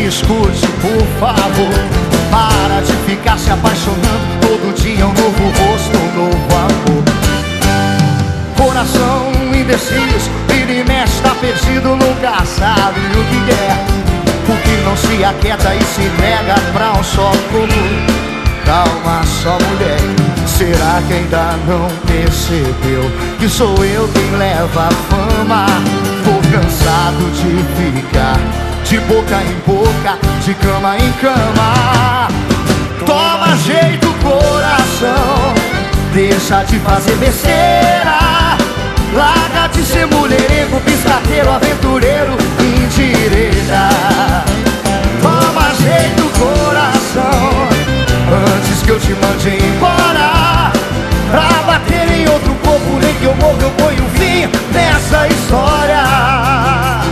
escute, por favor. Para de ficar se apaixonando. Todo dia um novo rosto, um novo amor. Coração indeciso, vira e mexe, tá perdido, nunca sabe o que quer. Porque não se aquieta e se entrega pra um só comum, pra uma só mulher. Será que ainda não percebeu que sou eu quem leva a fama? Tô cansado de ficar de boca em boca, de cama em cama. Toma jeito, coração, deixa de fazer besteira. Larga de ser mulherengo, piscateiro, aventureiro, indireta. Toma jeito, coração, antes que eu te mande embora. Pra bater em outro corpo, nem que eu morra, eu ponho fim nessa história.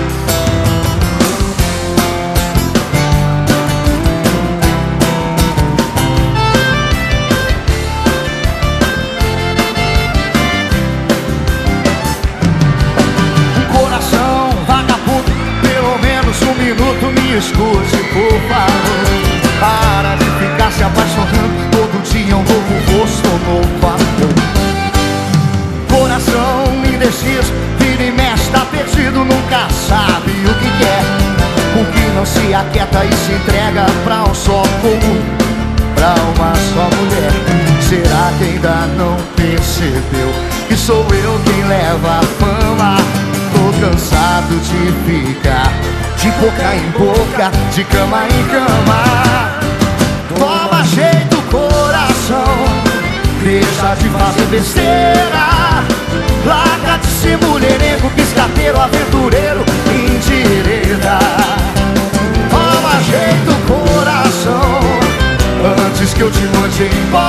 Coração vagabundo, pelo menos um minuto me escute, por favor. Para de ficar se apaixonando. Todo dia um novo rosto, um novo amor. Coração indeciso, vira e mexe, tá perdido, nunca sabe o que quer. Porque não se aquieta e se entrega pra um só comum, pra uma só mulher. Será que ainda não percebeu que sou eu quem leva a fama? Tô cansado de ficar de boca em boca, de cama em cama. Toma jeito, coração, deixa de fazer besteira. Larga de ser mulherengo, piscateiro, aventureiro, indireta. Toma jeito, coração, antes que eu te mande embora.